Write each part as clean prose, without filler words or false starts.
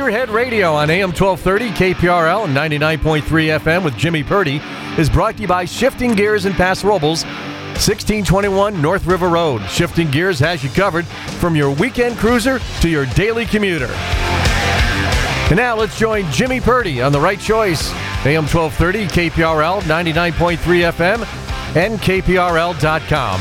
Gearhead Radio on AM 1230, KPRL, and 99.3 FM with Jimmy Purdy is brought to you by Shifting Gears in Paso Robles, 1621 North River Road. Shifting Gears has you covered from your weekend cruiser to your daily commuter. And now let's join Jimmy Purdy on The Right Choice, AM 1230, KPRL, 99.3 FM, and KPRL.com.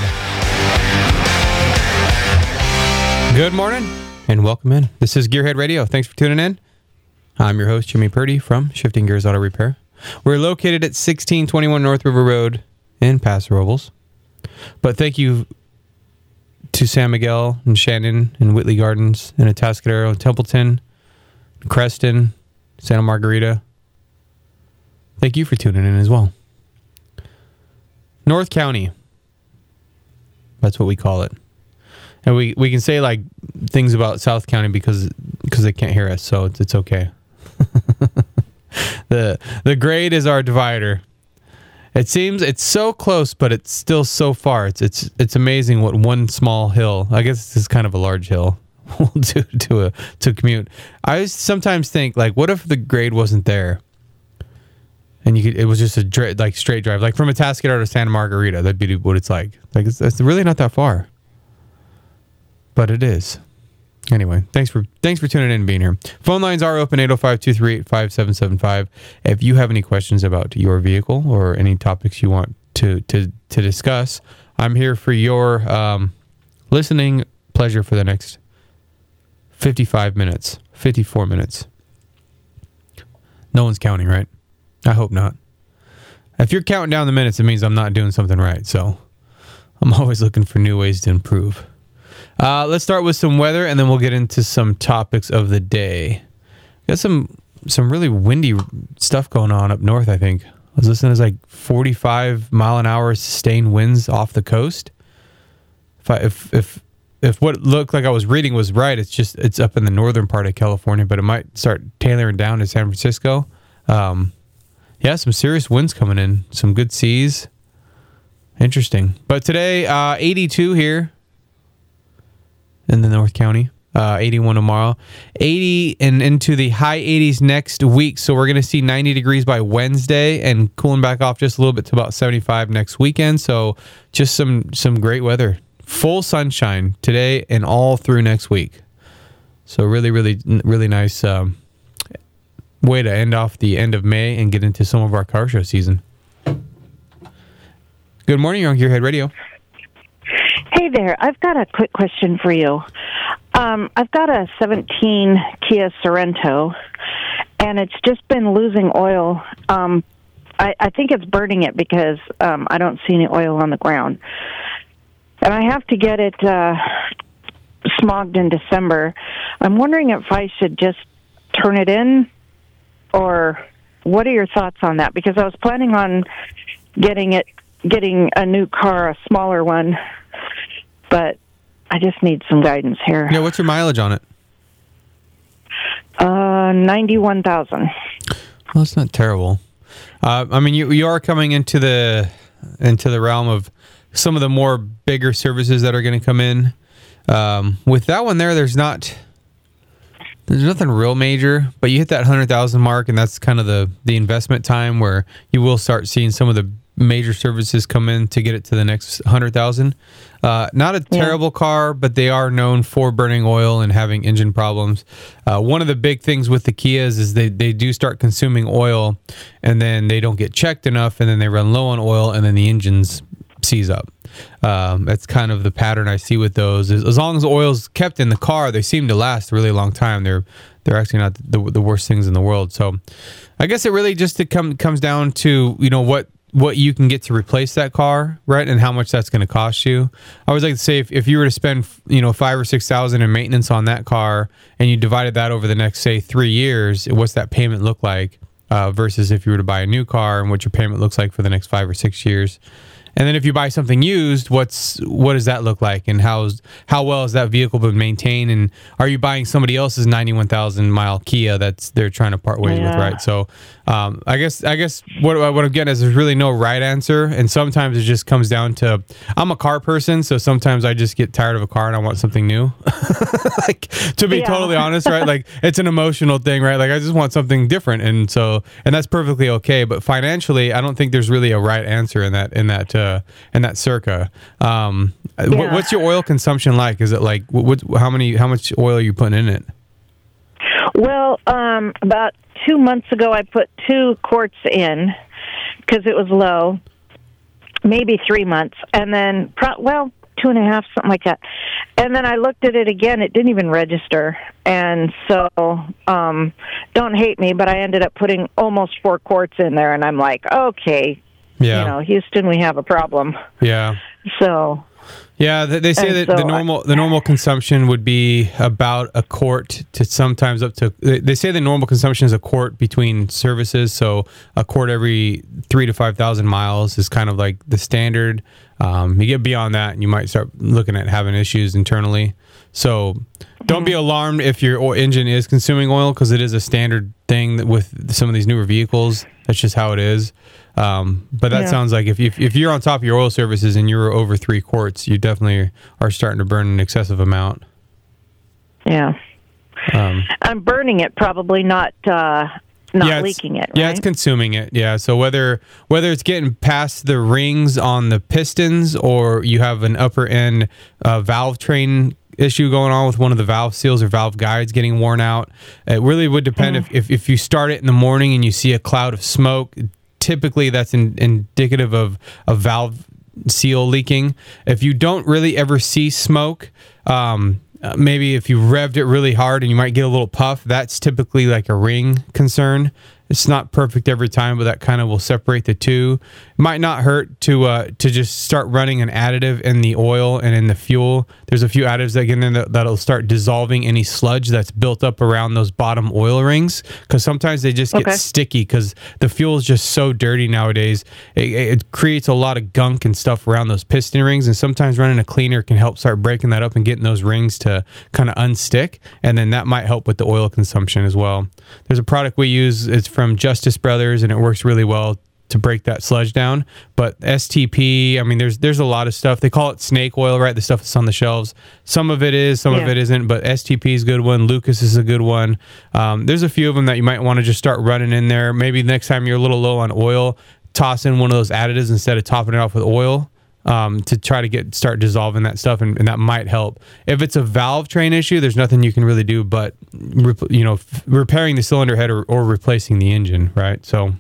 Good morning and welcome in. This is Gearhead Radio. Thanks for tuning in. I'm your host, Jimmy Purdy from Shifting Gears Auto Repair. We're located at 1621 North River Road in Paso Robles. But thank you to San Miguel and Shannon and Whitley Gardens and Atascadero and Templeton, and Creston, Santa Margarita. Thank you for tuning in as well. North County. That's what we call it. And we can say like things about South County because they can't hear us, so it's okay. The grade is our divider. It seems it's so close, but it's still so far. It's amazing what one small hill. I guess this is kind of a large hill will do to commute. I sometimes think like, what if the grade wasn't there, and it was just a straight drive, like from Atascadero to Santa Margarita. That'd be what it's like. Like it's really not that far. But it is. Anyway, thanks for tuning in and being here. Phone lines are open, 805-238-5775. If you have any questions about your vehicle or any topics you want to discuss, I'm here for your listening pleasure for the next 54 minutes. No one's counting, right? I hope not. If you're counting down the minutes, it means I'm not doing something right. So I'm always looking for new ways to improve. Let's start with some weather, and then we'll get into some topics of the day. Got some really windy stuff going on up north, I think. I was listening to like 45 mile an hour sustained winds off the coast. If what looked like I was reading was right, it's up in the northern part of California, but it might start tailoring down to San Francisco. Yeah, some serious winds coming in, some good seas. Interesting. But today, 82 here in the North County, 81 tomorrow, 80 and into the high 80s next week. So we're going to see 90 degrees by Wednesday and cooling back off just a little bit to about 75 next weekend. So just some great weather. Full sunshine today and all through next week. So really, really, really nice way to end off the end of May and get into some of our car show season. Good morning, you're on Gearhead Radio. Hey there, I've got a quick question for you. I've got a 17 Kia Sorento, and it's just been losing oil. I think it's burning it because I don't see any oil on the ground. And I have to get it smogged in December. I'm wondering if I should just turn it in, or what are your thoughts on that? Because I was planning on getting a new car, a smaller one, but I just need some guidance here. Yeah, what's your mileage on it? 91,000. Well, that's not terrible. I mean, you are coming into the realm of some of the more bigger services that are going to come in. With that one there's nothing real major, but you hit that 100,000 mark, and that's kind of the investment time where you will start seeing some of the major services come in to get it to the next 100,000. Not a terrible car, but they are known for burning oil and having engine problems. One of the big things with the Kias is they do start consuming oil, and then they don't get checked enough, and then they run low on oil, and then the engines seize up. That's kind of the pattern I see with those. As long as the oil's kept in the car, they seem to last a really long time. They're actually not the worst things in the world. So I guess it really just comes down to, what you can get to replace that car, right? And how much that's going to cost you. I always like to say if you were to spend, $5,000 or $6,000 in maintenance on that car, and you divided that over the next, say, 3 years, what's that payment look like? Versus if you were to buy a new car and what your payment looks like for the next 5 or 6 years. And then if you buy something used, what does that look like, and how well has that vehicle been maintained, and are you buying somebody else's 91,000 mile Kia that's they're trying to part ways with, right? So I guess what I'm getting is there's really no right answer, and sometimes it just comes down to, I'm a car person, so sometimes I just get tired of a car and I want something new. Like, to be totally honest, right? Like, it's an emotional thing, right? Like, I just want something different, and that's perfectly okay. But financially, I don't think there's really a right answer in that circa. What's your oil consumption like? Is it like how much oil are you putting in it? Well, about 2 months ago, I put 2 quarts in because it was low. Maybe 3 months, and then 2.5, something like that. And then I looked at it again; it didn't even register. And so, don't hate me, but I ended up putting almost 4 quarts in there, and I'm like, okay. Yeah. Houston, we have a problem. Yeah. So. Yeah, they say that the normal consumption would be about a quart to sometimes up to. They say the normal consumption is a quart between services, so a quart every 3,000 to 5,000 miles is kind of like the standard. You get beyond that, and you might start looking at having issues internally. So don't be alarmed if your engine is consuming oil, because it is a standard thing with some of these newer vehicles. That's just how it is. But that sounds like if you're on top of your oil services and you're over 3 quarts, you definitely are starting to burn an excessive amount. Yeah. I'm burning it, probably not leaking it, right? Yeah, it's consuming it. Yeah. So whether it's getting past the rings on the pistons, or you have an upper end valve train issue going on with one of the valve seals or valve guides getting worn out, it really would depend. If you start it in the morning and you see a cloud of smoke, typically that's indicative of a valve seal leaking. If you don't really ever see smoke, maybe if you revved it really hard and you might get a little puff, that's typically like a ring concern. It's not perfect every time, but that kind of will separate the two. It might not hurt to just start running an additive in the oil and in the fuel. There's a few additives that get in there that'll start dissolving any sludge that's built up around those bottom oil rings, because sometimes they just get sticky because the fuel is just so dirty nowadays. It creates a lot of gunk and stuff around those piston rings, and sometimes running a cleaner can help start breaking that up and getting those rings to kind of unstick, and then that might help with the oil consumption as well. There's a product we use. It's from Justice Brothers, and it works really well to break that sludge down. But STP, I mean, there's a lot of stuff. They call it snake oil, right? The stuff that's on the shelves. Some of it is, some of it isn't, but STP is a good one. Lucas is a good one. There's a few of them that you might want to just start running in there. Maybe next time you're a little low on oil, toss in one of those additives instead of topping it off with oil, to try to start dissolving that stuff, and that might help. If it's a valve train issue, there's nothing you can really do but repairing the cylinder head or replacing the engine, right? So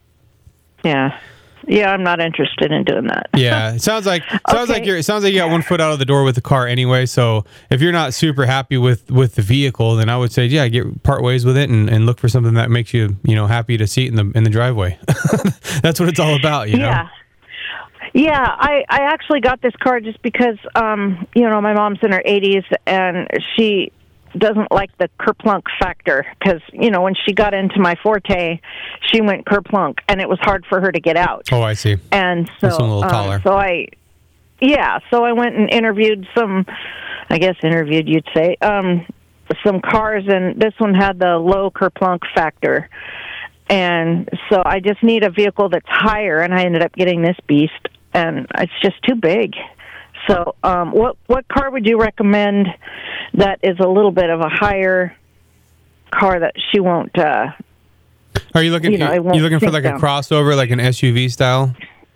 yeah, I'm not interested in doing that. Yeah, it sounds like you got one foot out of the door with the car anyway. So if you're not super happy with the vehicle, then I would say get part ways with it and look for something that makes you happy to see it in the driveway. That's what it's all about, you know. Yeah, I actually got this car just because, my mom's in her 80s, and she doesn't like the kerplunk factor because, when she got into my Forte, she went kerplunk, and it was hard for her to get out. Oh, I see. And so, a little taller. So I went and interviewed you'd say, some cars, and this one had the low kerplunk factor. And so I just need a vehicle that's higher, and I ended up getting this beast, and it's just too big. So what car would you recommend that is a little bit of a higher car that she won't... Are you looking for like a crossover, like an SUV style?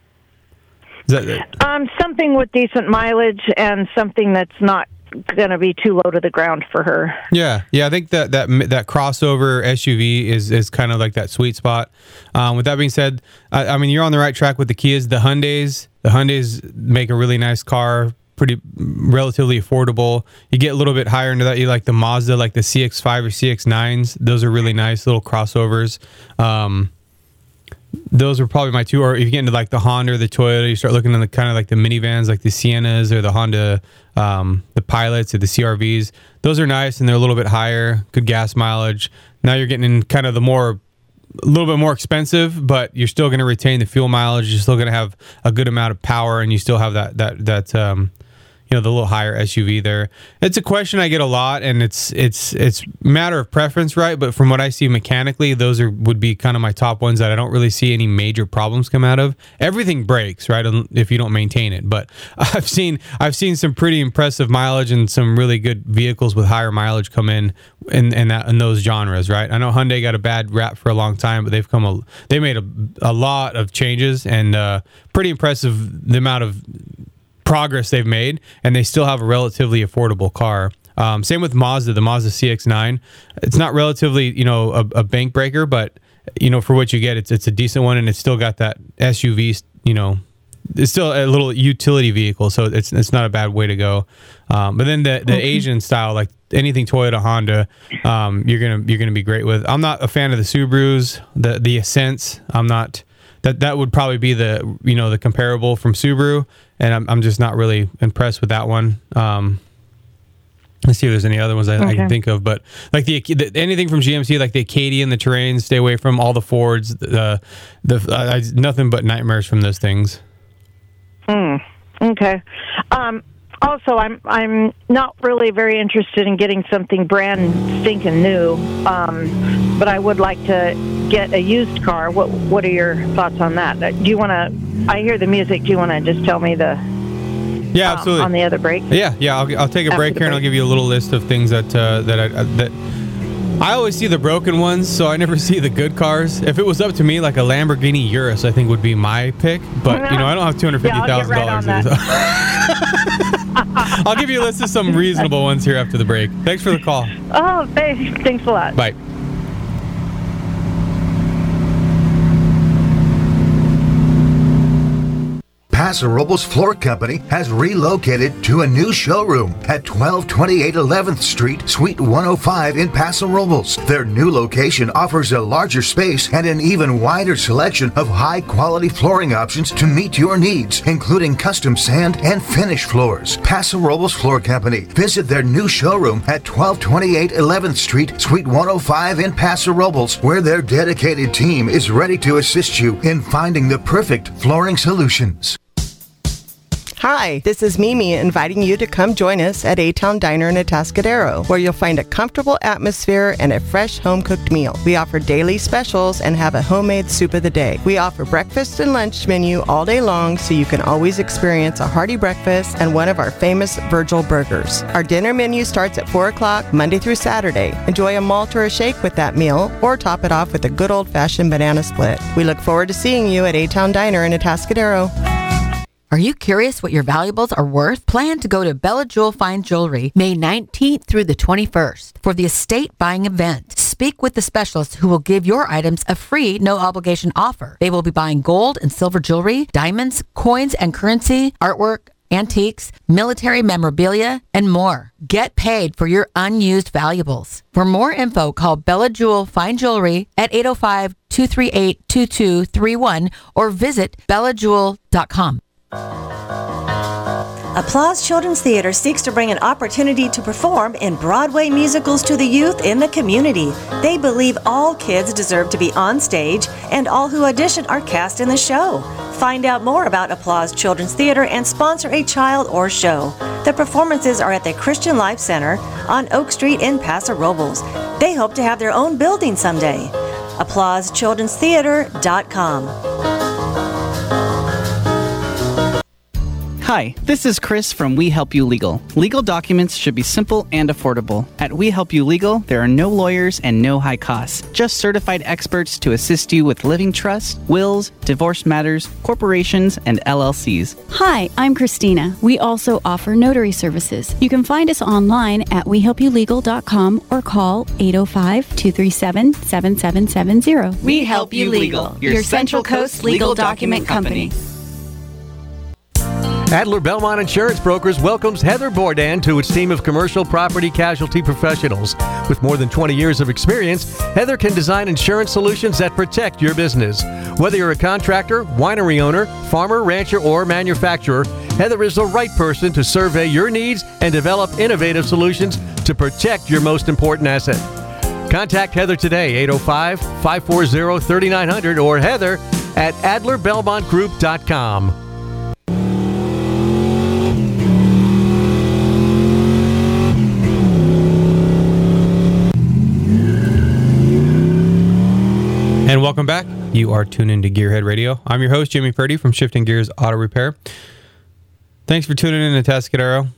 Is that something with decent mileage and something that's not going to be too low to the ground for her. Yeah. I think that crossover SUV is kind of like that sweet spot. With that being said, I mean, you're on the right track with the Kias. The Hyundais make a really nice car, pretty relatively affordable. You get a little bit higher into that. You like the Mazda, like the CX-5 or CX-9s. Those are really nice little crossovers. Those are probably my two. Or if you get into like the Honda or the Toyota, you start looking at the kind of like the minivans, like the Siennas or the Honda, the Pilots or the CR-Vs. Those are nice, and they're a little bit higher, good gas mileage. Now you're getting in kind of the more little bit more expensive, but you're still going to retain the fuel mileage. You're still going to have a good amount of power, and you still have that the little higher SUV there. It's a question I get a lot, and it's matter of preference, right? But from what I see mechanically, those would be kind of my top ones that I don't really see any major problems come out of. Everything breaks, right, if you don't maintain it. But I've seen some pretty impressive mileage and some really good vehicles with higher mileage come in those genres, right? I know Hyundai got a bad rap for a long time, but they made a lot of changes, and pretty impressive the amount of progress they've made, and they still have a relatively affordable car. Same with Mazda, the Mazda CX-9. It's not relatively, a bank breaker, but for what you get, it's a decent one, and it's still got that SUV. It's still a little utility vehicle, so it's not a bad way to go. But then the Asian style, like anything Toyota, Honda, you're gonna be great with. I'm not a fan of the Subarus, the Ascents. I'm not. That would probably be the comparable from Subaru, and I'm just not really impressed with that one. Let's see if there's any other ones I can think of, but like anything from GMC, like the Acadia and the Terrain, stay away from. All the Fords, nothing but nightmares from those things. Okay. Also, I'm not really very interested in getting something brand stinking new, but I would like to get a used car. What are your thoughts on that? Do you want to? I hear the music. Do you want to just tell me the? Yeah, absolutely. On the other break. Yeah. I'll take a break here, and I'll give you a little list of things that I always see the broken ones, so I never see the good cars. If it was up to me, like a Lamborghini Urus, I think would be my pick. But I don't have $250,000. I'll give you a list of some reasonable ones here after the break. Thanks for the call. Oh, thanks a lot. Bye. Paso Robles Floor Company has relocated to a new showroom at 1228 11th Street, Suite 105 in Paso Robles. Their new location offers a larger space and an even wider selection of high-quality flooring options to meet your needs, including custom sand and finish floors. Paso Robles Floor Company. Visit their new showroom at 1228 11th Street, Suite 105 in Paso Robles, where their dedicated team is ready to assist you in finding the perfect flooring solutions. Hi, this is Mimi inviting you to come join us at A-Town Diner in Atascadero, where you'll find a comfortable atmosphere and a fresh home-cooked meal. We offer daily specials and have a homemade soup of the day. We offer breakfast and lunch menu all day long, so you can always experience a hearty breakfast and one of our famous Virgil burgers. Our dinner menu starts at 4 o'clock, Monday through Saturday. Enjoy a malt or a shake with that meal, or top it off with a good old-fashioned banana split. We look forward to seeing you at A-Town Diner in Atascadero. Are you curious what your valuables are worth? Plan to go to Bella Jewel Fine Jewelry May 19th through the 21st for the estate buying event. Speak with the specialists who will give your items a free, no-obligation offer. They will be buying gold and silver jewelry, diamonds, coins and currency, artwork, antiques, military memorabilia, and more. Get paid for your unused valuables. For more info, call Bella Jewel Fine Jewelry at 805-238-2231 or visit bellajewel.com. Applause Children's Theater seeks to bring an opportunity to perform in Broadway musicals to the youth in the community. They believe all kids deserve to be on stage, and all who audition are cast in the show. Find out more about Applause Children's Theater and sponsor a child or show. The performances are at the Christian Life Center on Oak Street in Paso Robles. They hope to have their own building someday. ApplauseChildren'sTheater.com. Hi, this is Chris from We Help You Legal. Legal documents should be simple and affordable. At We Help You Legal, there are no lawyers and no high costs. Just certified experts to assist you with living trusts, wills, divorce matters, corporations, and LLCs. Hi, I'm Christina. We also offer notary services. You can find us online at wehelpyoulegal.com or call 805-237-7770. We Help You Legal, your Central Coast legal document company. Adler Belmont Insurance Brokers welcomes Heather Bourdain to its team of commercial property casualty professionals. With more than 20 years of experience, Heather can design insurance solutions that protect your business. Whether you're a contractor, winery owner, farmer, rancher, or manufacturer, Heather is the right person to survey your needs and develop innovative solutions to protect your most important asset. Contact Heather today, 805-540-3900 or Heather at AdlerBelmontGroup.com. And welcome back. You are tuned into Gearhead Radio. I'm your host, Jimmy Purdy from Shifting Gears Auto Repair. Thanks for tuning in to Atascadero.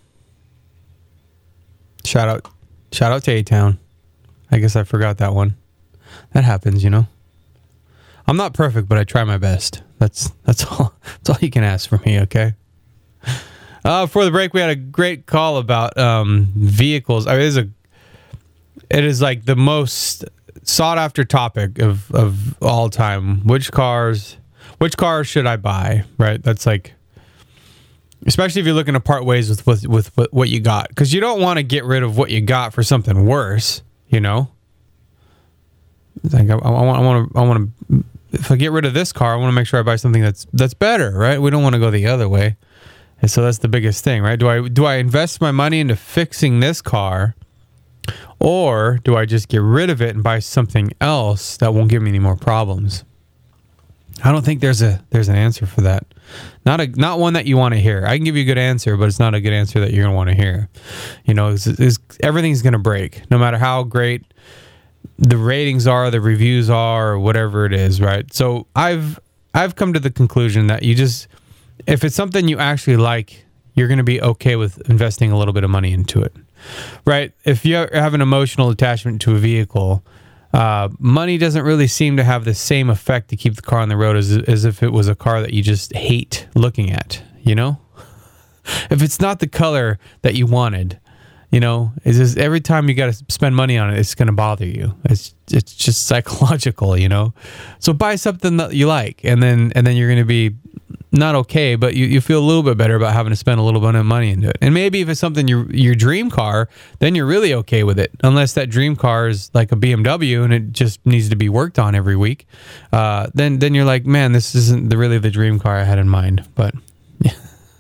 Shout out to A-Town. I guess I forgot that one. That happens, you know. I'm not perfect, but I try my best. That's all you can ask from me, okay? Before the break, we had a great call about vehicles. I mean, it is like the most sought after topic of all time. Which cars should I buy? Right? That's like, especially if you're looking to part ways with what you got, because you don't want to get rid of what you got for something worse. You know, it's like I want to. If I get rid of this car, I want to make sure I buy something that's better, right? We don't want to go the other way, and so that's the biggest thing, right? Do I invest my money into fixing this car, or do I just get rid of it and buy something else that won't give me any more problems? I don't think there's an answer for that. Not one that you want to hear. I can give you a good answer, but it's not a good answer that you're going to want to hear. You know, everything's going to break, no matter how great the ratings are, the reviews are, or whatever it is, right? So I've come to the conclusion that if it's something you actually like, you're going to be okay with investing a little bit of money into it, right? If you have an emotional attachment to a vehicle, money doesn't really seem to have the same effect to keep the car on the road as if it was a car that you just hate looking at, you know? If it's not the color that you wanted, you know, it's just every time you got to spend money on it, it's going to bother you. It's just psychological, you know? So buy something that you like, and then you're going to be not okay, but you feel a little bit better about having to spend a little bit of money into it. And maybe if it's something your dream car, then you're really okay with it. Unless that dream car is like a BMW and it just needs to be worked on every week, then you're like, man, this isn't really the dream car I had in mind. But yeah.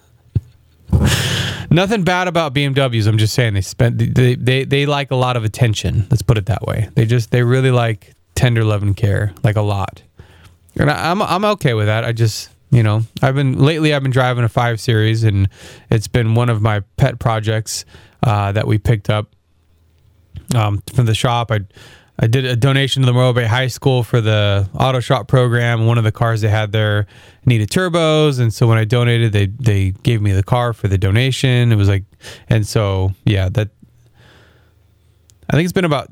Nothing bad about BMWs. I'm just saying they like a lot of attention. Let's put it that way. They really like tender love and care, like a lot. And I'm okay with that. I just, you know, I've been driving a 5 Series, and it's been one of my pet projects that we picked up from the shop. I did a donation to the Morro Bay High School for the auto shop program. One of the cars they had there needed turbos, and so when I donated, they gave me the car for the donation. It was like, and so yeah, that I think it's been about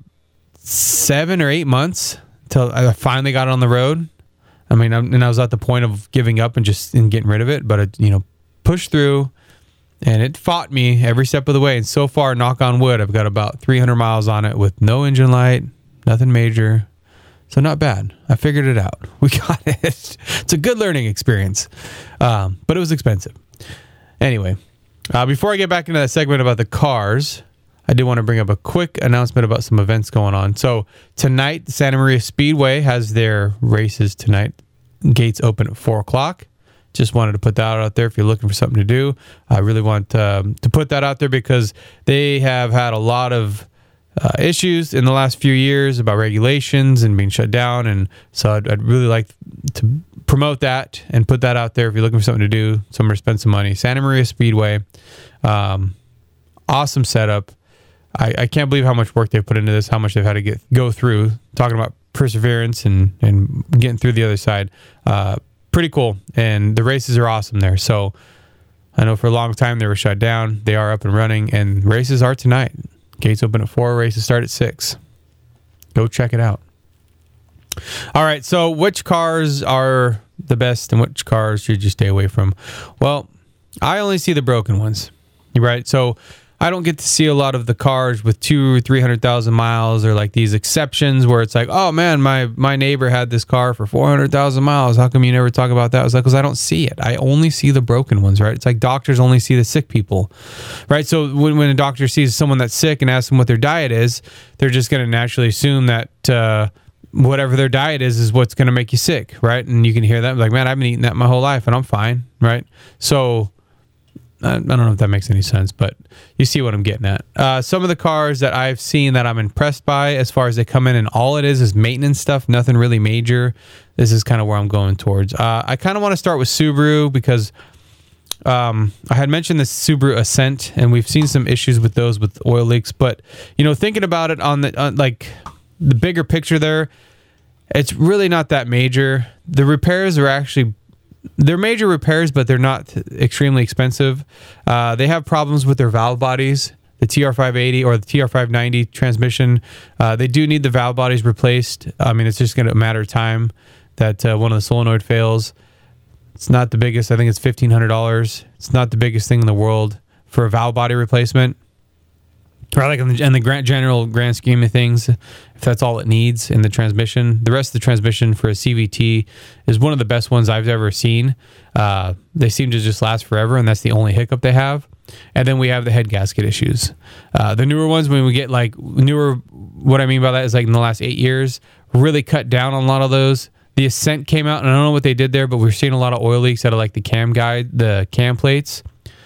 7 or 8 months till I finally got it on the road. I mean, I was at the point of giving up and getting rid of it, but it, you know, pushed through, and it fought me every step of the way. And so far, knock on wood, I've got about 300 miles on it with no engine light, nothing major. So not bad. I figured it out. We got it. It's a good learning experience, but it was expensive. Anyway, before I get back into that segment about the cars, I did want to bring up a quick announcement about some events going on. So tonight, the Santa Maria Speedway has their races tonight. Gates open at 4 o'clock. Just wanted to put that out there if you're looking for something to do. I really want to put that out there because they have had a lot of issues in the last few years about regulations and being shut down. And so I'd really like to promote that and put that out there if you're looking for something to do, somewhere to spend some money. Santa Maria Speedway. Awesome setup. I can't believe how much work they've put into this, how much they've had to go through, talking about perseverance and getting through the other side. Pretty cool. And the races are awesome there. So I know for a long time they were shut down. They are up and running, and races are tonight. Gates open at 4, races start at 6. Go check it out. All right, so which cars are the best and which cars should you stay away from? Well, I only see the broken ones, right? So I don't get to see a lot of the cars with 200,000 or 300,000 miles, or like these exceptions where it's like, oh man, my neighbor had this car for 400,000 miles. How come you never talk about that? I was like, because I don't see it. I only see the broken ones, right? It's like doctors only see the sick people, right? So when a doctor sees someone that's sick and asks them what their diet is, they're just going to naturally assume that whatever their diet is what's going to make you sick, right? And you can hear that like, man, I've been eating that my whole life and I'm fine, right? So I don't know if that makes any sense, but you see what I'm getting at. Some of the cars that I've seen that I'm impressed by as far as they come in, and all it is maintenance stuff, nothing really major. This is kind of where I'm going towards. I kind of want to start with Subaru because I had mentioned the Subaru Ascent, and we've seen some issues with those with oil leaks. But, thinking about it on the bigger picture there, it's really not that major. The repairs are actually... They're major repairs, but they're not extremely expensive. They have problems with their valve bodies, the TR580 or the TR590 transmission. They do need the valve bodies replaced. I mean, it's just going to matter of time that one of the solenoid fails. It's not the biggest. I think it's $1,500. It's not the biggest thing in the world for a valve body replacement. Or like in the general grand scheme of things, if that's all it needs in the transmission. The rest of the transmission for a CVT is one of the best ones I've ever seen. They seem to just last forever, and that's the only hiccup they have. And then we have the head gasket issues. The newer ones, when we get what I mean by that is in the last 8 years, really cut down on a lot of those. The Ascent came out, and I don't know what they did there, but we're seeing a lot of oil leaks out of the cam guide, the cam plates.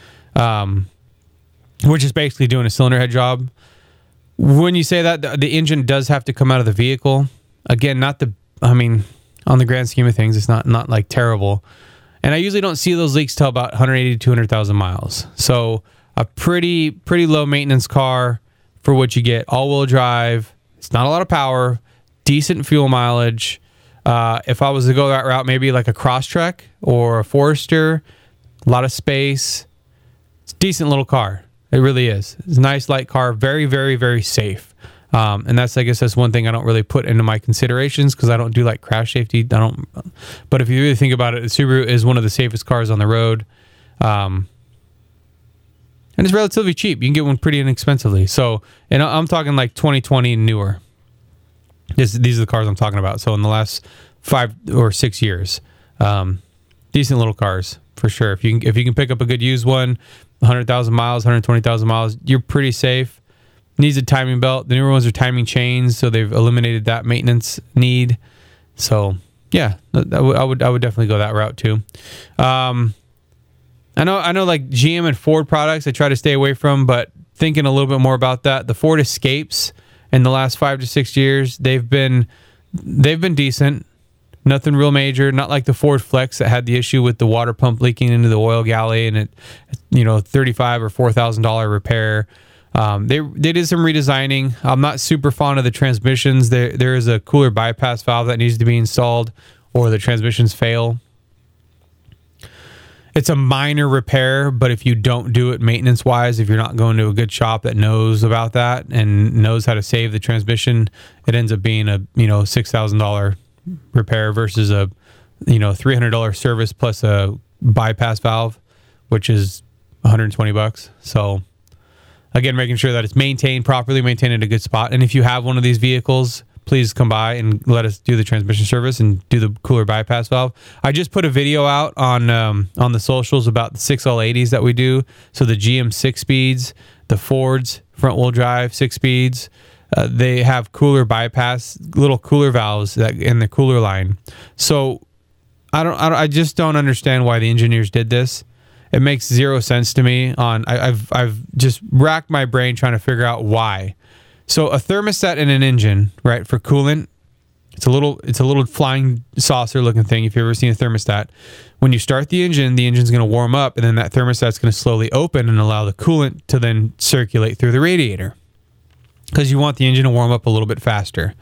Which is basically doing a cylinder head job. When you say that, the engine does have to come out of the vehicle. Again, on the grand scheme of things, it's not terrible. And I usually don't see those leaks till about 180 to 200,000 miles. So a pretty low maintenance car for what you get. All-wheel drive. It's not a lot of power. Decent fuel mileage. If I was to go that route, maybe like a Crosstrek or a Forester. A lot of space. It's a decent little car. It really is. It's a nice, light car. Very, very, very safe. And I guess that's one thing I don't really put into my considerations because I don't do crash safety. But if you really think about it, the Subaru is one of the safest cars on the road. And it's relatively cheap. You can get one pretty inexpensively. So, and I'm talking 2020 and newer. These are the cars I'm talking about. So in the last 5 or 6 years, decent little cars for sure. If you can pick up a good used one, 100,000 miles, 120,000 miles, you're pretty safe. Needs a timing belt. The newer ones are timing chains, so they've eliminated that maintenance need. So yeah, I would definitely go that route too. I know GM and Ford products I try to stay away from, but thinking a little bit more about that, the Ford Escapes in the last 5 to 6 years, they've been decent. Nothing real major, not like the Ford Flex that had the issue with the water pump leaking into the oil galley and it, $35,000 or $4,000 repair. They did some redesigning. I'm not super fond of the transmissions. There is a cooler bypass valve that needs to be installed or the transmissions fail. It's a minor repair, but if you don't do it maintenance-wise, if you're not going to a good shop that knows about that and knows how to save the transmission, it ends up being a $6,000 repair versus a $300 service plus a bypass valve, which is $120. So again, making sure that it's maintained properly, maintained in a good spot. And if you have one of these vehicles, please come by and let us do the transmission service and do the cooler bypass valve. I just put a video out on the socials about the 6L80s that we do. So the GM 6-speeds, the Ford's front wheel drive 6-speeds, they have cooler bypass, little cooler valves that in the cooler line. So I just don't understand why the engineers did this. It makes zero sense to me. I've just racked my brain trying to figure out why. So a thermostat in an engine, right, for coolant, it's a little flying saucer looking thing. If you've ever seen a thermostat, when you start the engine's going to warm up, and then that thermostat's going to slowly open and allow the coolant to then circulate through the radiator, because you want the engine to warm up a little bit faster.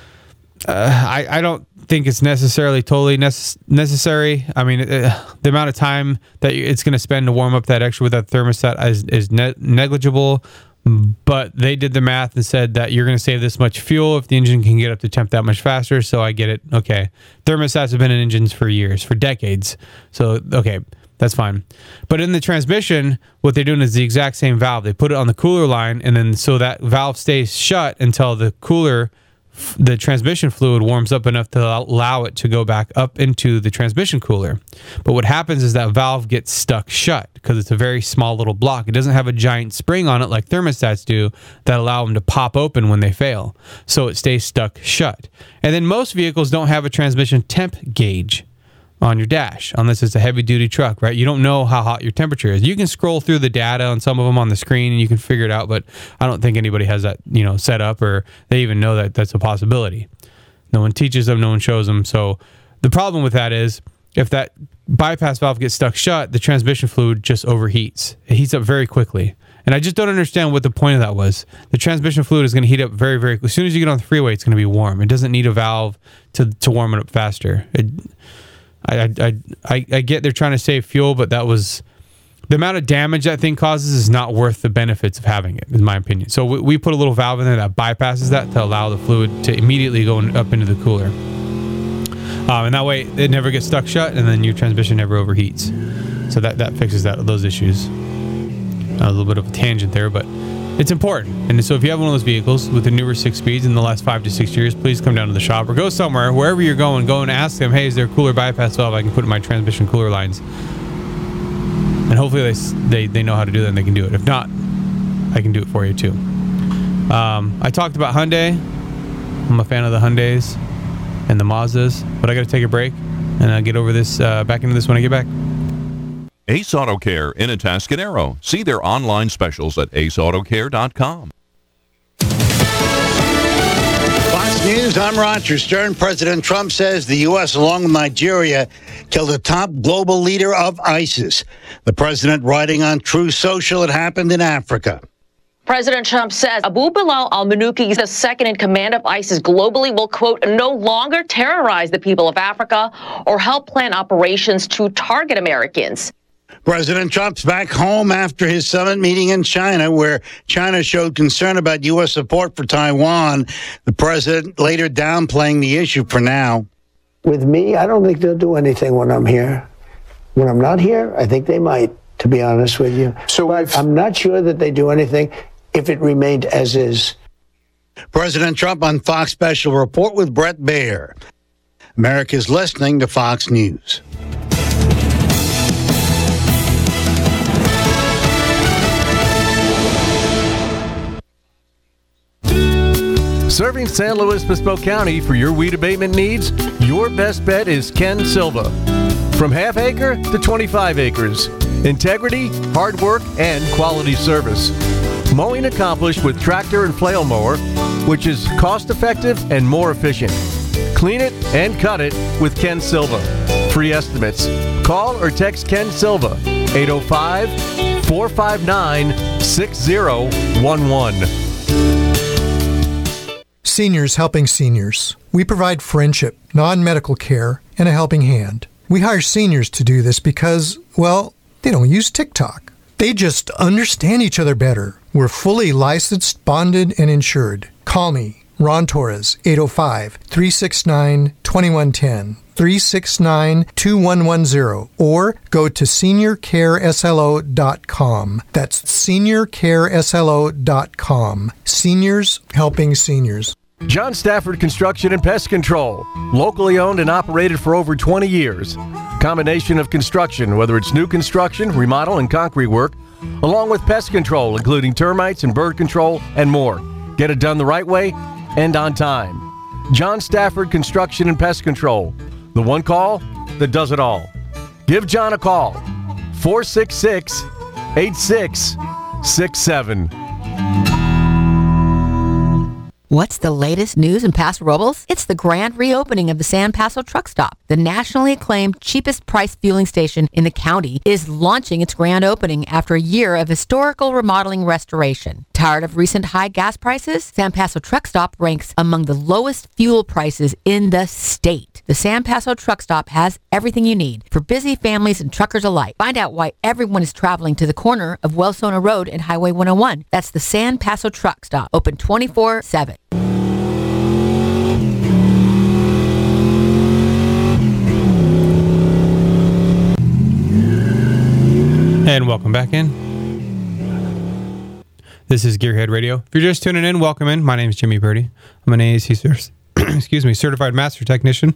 I don't think it's necessarily totally necessary. I mean, the amount of time that it's going to spend to warm up that extra with that thermostat is negligible. But they did the math and said that you're going to save this much fuel if the engine can get up to temp that much faster. So I get it. Okay. Thermostats have been in engines for years, for decades. So, okay, that's fine. But in the transmission, what they're doing is the exact same valve. They put it on the cooler line, and then so that valve stays shut until the transmission fluid warms up enough to allow it to go back up into the transmission cooler. But what happens is that valve gets stuck shut because it's a very small little block. It doesn't have a giant spring on it like thermostats do that allow them to pop open when they fail. So it stays stuck shut. And then most vehicles don't have a transmission temp gauge. on your dash, unless it's a heavy-duty truck, right? You don't know how hot your temperature is. You can scroll through the data on some of them on the screen, and you can figure it out, but I don't think anybody has that, set up, or they even know that that's a possibility. No one teaches them, no one shows them. So the problem with that is, if that bypass valve gets stuck shut, the transmission fluid just overheats. It heats up very quickly. And I just don't understand what the point of that was. The transmission fluid is going to heat up very, very quickly. As soon as you get on the freeway, it's going to be warm. It doesn't need a valve to warm it up faster. I get they're trying to save fuel, but that was... The amount of damage that thing causes is not worth the benefits of having it, in my opinion. So we put a little valve in there that bypasses that to allow the fluid to immediately go up into the cooler. And that way, it never gets stuck shut, and then your transmission never overheats. So that fixes those issues. A little bit of a tangent there, but it's important. And so if you have one of those vehicles with the newer 6 speeds in the last 5 to 6 years, please come down to the shop or go somewhere, wherever you're going, go and ask them, hey, is there a cooler bypass valve I can put in my transmission cooler lines? And hopefully they know how to do that and they can do it. If not, I can do it for you too. I talked about Hyundai. I'm a fan of the Hyundais and the Mazdas, but I got to take a break and I'll get over this, back into this when I get back. Ace Auto Care in Atascadero. See their online specials at aceautocare.com. Fox News, I'm Roger Stern. President Trump says the U.S., along with Nigeria, killed the top global leader of ISIS. The president writing on Truth Social, it happened in Africa. President Trump says Abu Bilal al-Manuki, the second in command of ISIS globally, will, quote, no longer terrorize the people of Africa or help plan operations to target Americans. President Trump's back home after his summit meeting in China, where China showed concern about U.S. support for Taiwan. The president later downplaying the issue for now. With me, I don't think they'll do anything when I'm here. When I'm not here, I think they might, to be honest with you. So I'm not sure that they do anything if it remained as is. President Trump on Fox Special Report with Brett Baer. America's listening to Fox News. Serving San Luis Obispo County for your weed abatement needs, your best bet is Ken Silva. From half acre to 25 acres. Integrity, hard work, and quality service. Mowing accomplished with tractor and flail mower, which is cost effective and more efficient. Clean it and cut it with Ken Silva. Free estimates. Call or text Ken Silva, 805-459-6011. Seniors helping seniors. We provide friendship, non-medical care, and a helping hand. We hire seniors to do this because, well, they don't use TikTok. They just understand each other better. We're fully licensed, bonded, and insured. Call me, Ron Torres, 805-369-2110, 369-2110, or go to seniorcareslo.com. That's seniorcareslo.com. Seniors helping seniors. John Stafford Construction and Pest Control. Locally owned and operated for over 20 years. Combination of construction, whether it's new construction, remodel, and concrete work, along with pest control, including termites and bird control, and more. Get it done the right way and on time. John Stafford Construction and Pest Control. The one call that does it all. Give John a call. 466-8667. What's the latest news in Paso Robles? It's the grand reopening of the San Paso Truck Stop. The nationally acclaimed cheapest price fueling station in the county is launching its grand opening after a year of historical remodeling restoration. Tired of recent high gas prices? San Paso Truck Stop ranks among the lowest fuel prices in the state. The San Paso Truck Stop has everything you need for busy families and truckers alike. Find out why everyone is traveling to the corner of Wellsona Road and Highway 101. That's the San Paso Truck Stop, open 24/7. And welcome back in. This is Gearhead Radio. If you're just tuning in, welcome in. My name is Jimmy Purdy. I'm an AAC certified master technician.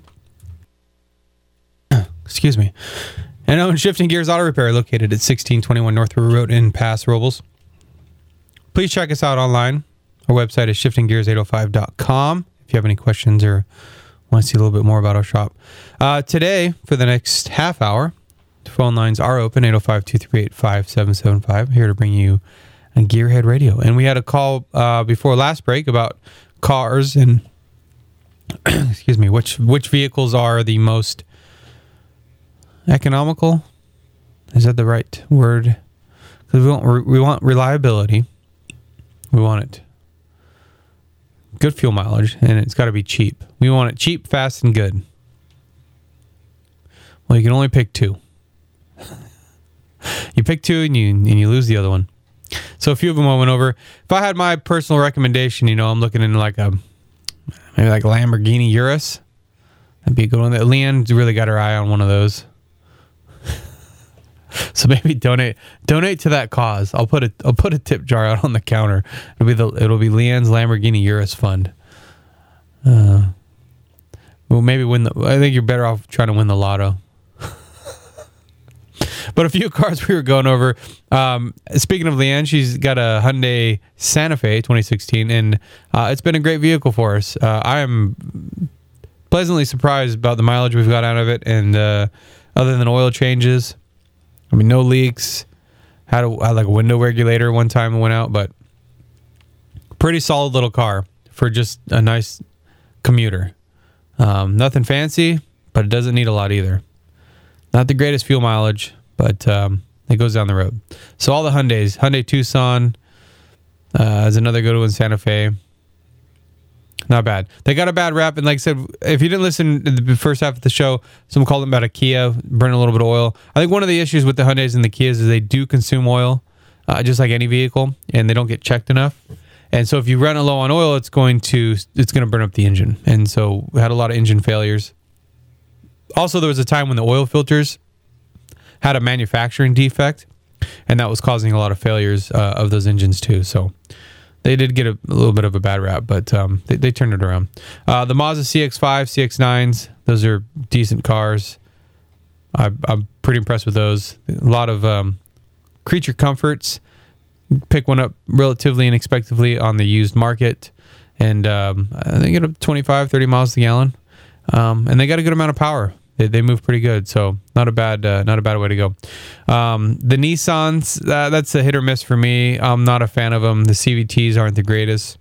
Excuse me. And own Shifting Gears Auto Repair, located at 1621 North River Road in Paso Robles. Please check us out online. Our website is shiftinggears805.com. If you have any questions or want to see a little bit more about our shop. Today, for the next half hour, the phone lines are open, 805-238-5775, here to bring you a Gearhead Radio. And we had a call before last break about cars and, excuse me, which vehicles are the most economical? Is that the right word? Because we want reliability. We want it good fuel mileage, and it's got to be cheap. We want it cheap, fast, and good. Well, you can only pick two. You pick two, and you lose the other one. So a few of them I went over. If I had my personal recommendation, I'm looking into maybe like a Lamborghini Urus. That'd be a good one. Leanne's really got her eye on one of those. So maybe donate to that cause. I'll put a tip jar out on the counter. It'll be Leanne's Lamborghini Urus fund. Well, maybe I think you're better off trying to win the lotto. But a few cars we were going over. Speaking of Leanne, she's got a Hyundai Santa Fe 2016, and it's been a great vehicle for us. I am pleasantly surprised about the mileage we've got out of it, and other than oil changes, no leaks. Had like a window regulator one time it went out, but pretty solid little car for just a nice commuter. Nothing fancy, but it doesn't need a lot either. Not the greatest fuel mileage, but it goes down the road. So all the Hyundais, Hyundai Tucson is another good one, Santa Fe. Not bad. They got a bad rap, and like I said, if you didn't listen to the first half of the show, someone called them about a Kia burning a little bit of oil. I think one of the issues with the Hyundais and the Kias is they do consume oil, just like any vehicle, and they don't get checked enough. And so if you run it low on oil, it's going to burn up the engine. And so we had a lot of engine failures. Also, there was a time when the oil filters had a manufacturing defect, and that was causing a lot of failures of those engines too. So they did get a little bit of a bad rap, but they turned it around. The Mazda CX-5, CX-9s, those are decent cars. I'm pretty impressed with those. A lot of creature comforts. Pick one up relatively inexpensively on the used market, and they get up 25, 30 miles a gallon. And they got a good amount of power. They move pretty good, so not a bad way to go. The Nissans, that's a hit or miss for me. I'm not a fan of them. The CVTs aren't the greatest,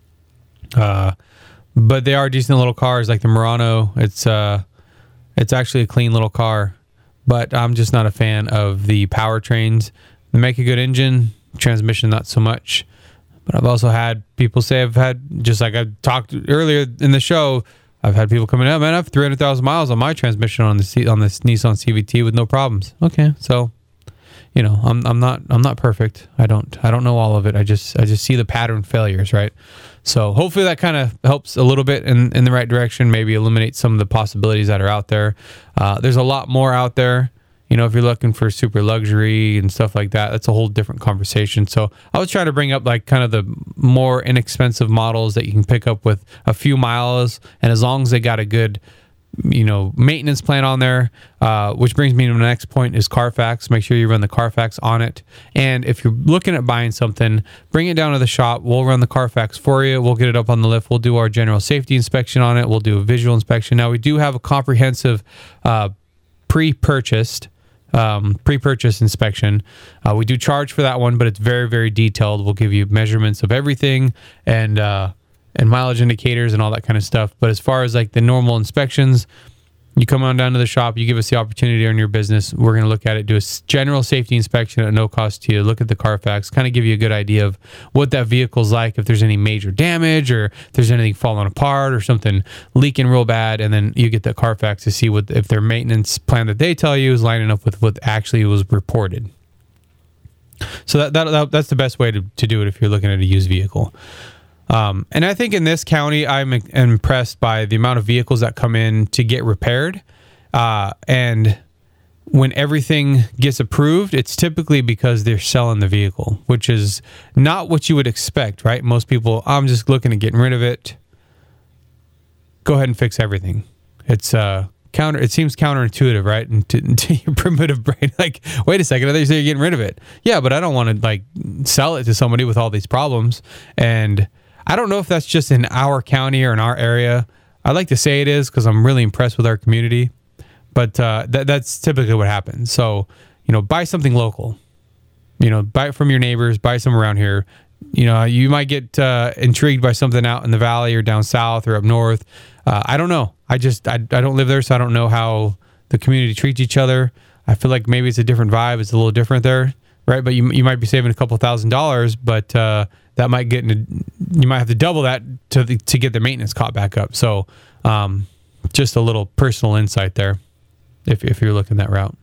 but they are decent little cars. Like the Murano, it's actually a clean little car, but I'm just not a fan of the powertrains. They make a good engine, transmission not so much. But I've also had people say just like I talked earlier in the show, I've had people coming out, man, I have 300,000 miles on my transmission on this Nissan CVT with no problems. Okay, so I'm not perfect. I don't know all of it. I just see the pattern failures, right? So hopefully that kind of helps a little bit in the right direction. Maybe eliminate some of the possibilities that are out there. There's a lot more out there. If you're looking for super luxury and stuff like that, that's a whole different conversation. So I was trying to bring up like kind of the more inexpensive models that you can pick up with a few miles, and as long as they got a good, maintenance plan on there, which brings me to the next point is Carfax. Make sure you run the Carfax on it. And if you're looking at buying something, bring it down to the shop. We'll run the Carfax for you. We'll get it up on the lift. We'll do our general safety inspection on it. We'll do a visual inspection. Now we do have a comprehensive pre-purchase inspection. We do charge for that one, but it's very, very detailed. We'll give you measurements of everything and mileage indicators and all that kind of stuff. But as far as like the normal inspections, you come on down to the shop, you give us the opportunity to earn your business. We're going to look at it, do a general safety inspection at no cost to you, look at the Carfax, kind of give you a good idea of what that vehicle's like, if there's any major damage or if there's anything falling apart or something leaking real bad. And then you get the Carfax to see if their maintenance plan that they tell you is lining up with what actually was reported. So that's the best way to do it if you're looking at a used vehicle. And I think in this county, I'm impressed by the amount of vehicles that come in to get repaired. And when everything gets approved, it's typically because they're selling the vehicle, which is not what you would expect, right? Most people, I'm just looking at getting rid of it. Go ahead and fix everything. It's it seems counterintuitive, right? And to your primitive brain, like, wait a second, I thought you said you're getting rid of it. Yeah, but I don't want to like sell it to somebody with all these problems. And I don't know if that's just in our county or in our area. I like to say it is because I'm really impressed with our community, but that's typically what happens. So, buy something local. Buy it from your neighbors, buy some around here. You might get intrigued by something out in the valley or down south or up north. I don't know. I don't live there, so I don't know how the community treats each other. I feel like maybe it's a different vibe. It's a little different there, right? But you might be saving a couple $1,000s, but that might you might have to double that to get the maintenance caught back up. So just a little personal insight there if you're looking that route.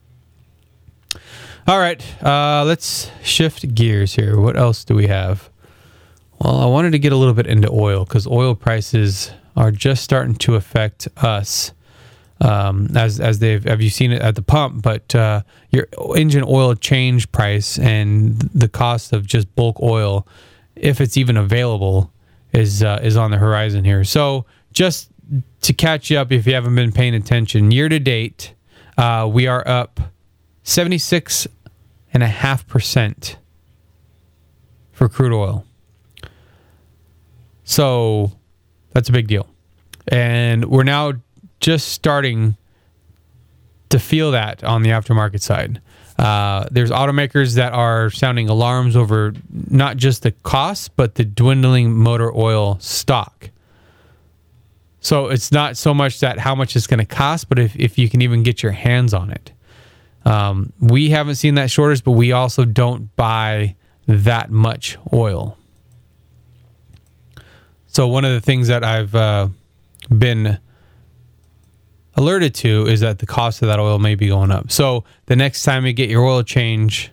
All right, let's shift gears here. What else do we have? Well, I wanted to get a little bit into oil because oil prices are just starting to affect us. Have you seen it at the pump? But your engine oil change price and the cost of just bulk oil, if it's even available, is on the horizon here. So just to catch you up, if you haven't been paying attention, year to date, we are up 76.5% for crude oil. So that's a big deal. And we're now just starting to feel that on the aftermarket side. There's automakers that are sounding alarms over not just the costs, but the dwindling motor oil stock. So it's not so much that how much it's going to cost, but if you can even get your hands on it. We haven't seen that shortage, but we also don't buy that much oil. So one of the things that I've been alerted to is that the cost of that oil may be going up. So the next time you get your oil changed,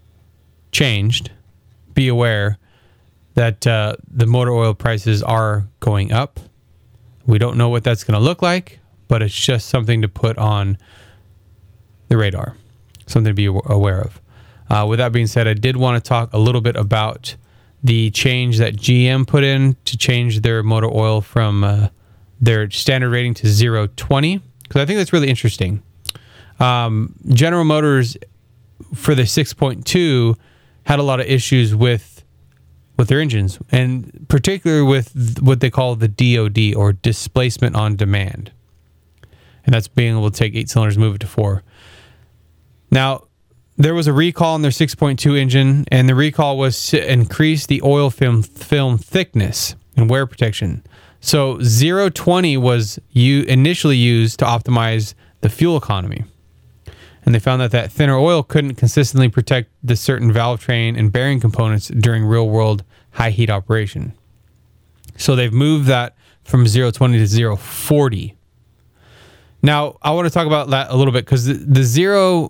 be aware that the motor oil prices are going up. We don't know what that's going to look like, but it's just something to put on the radar, something to be aware of. With that being said, I did want to talk a little bit about the change that GM put in to change their motor oil from their standard rating to 020, because I think that's really interesting. General Motors, for the 6.2, had a lot of issues with their engines, and particularly with what they call the DOD, or displacement on demand. And that's being able to take 8 cylinders, move it to 4. Now, there was a recall on their 6.2 engine, and the recall was to increase the oil film thickness and wear protection. So 020 was initially used to optimize the fuel economy. And they found that thinner oil couldn't consistently protect the certain valve train and bearing components during real-world high-heat operation. So they've moved that from 020 to 040. Now, I want to talk about that a little bit, because the